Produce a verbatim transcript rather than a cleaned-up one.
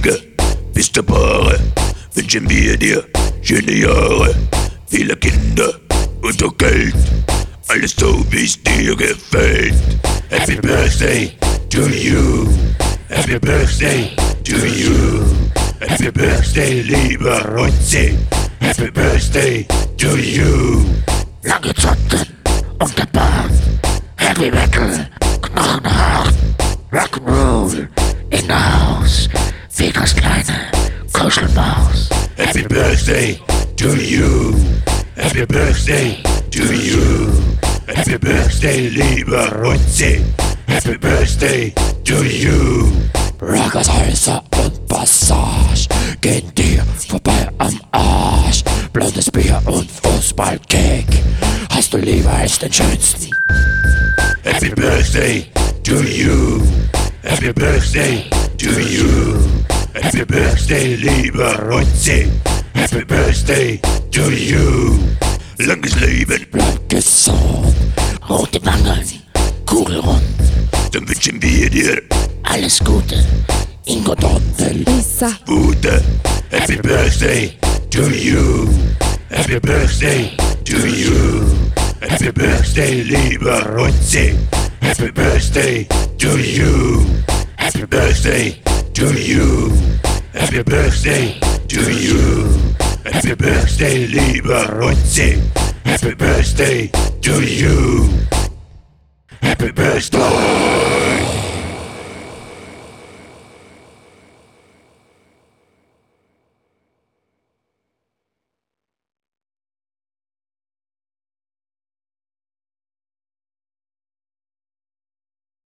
Liebe, bis zur Bahre wünschen wir dir schöne Jahre, viele Kinder und auch Geld, alles so wie's dir gefällt. Happy Birthday to you, Happy Birthday to you, Happy Birthday lieber Rotzi, Happy Birthday to you. Lange Zotten und der Bart, Heavy Metal, knochenhart, Rock'n'Roll in der Haus, Vegas kleine Kuschelmaus. Happy Birthday to you, Happy Birthday to you, Happy Birthday lieber Rotzi, Happy Birthday to you. Rockers, Häuser und Passage gehen dir vorbei am Arsch. Blondes Bier und Fußballkick hast du lieber als den schönsten. Happy Birthday to you, Happy Birthday to you, Happy Birthday lieber Rotzi, Happy Birthday to you. Langes Leben, Bleib gesund, rote Wangen, kugelrund. dann wünschen wir dir Alles Gute, Ingo Dondel. Lisa, Gute. Happy Birthday to you, Happy Birthday to you, Happy Birthday lieber Rotzi, Happy Birthday to you, Happy Birthday to you, Happy Birthday to you, Happy Birthday lieber Rotzi, Happy Birthday to you, Happy Birthday.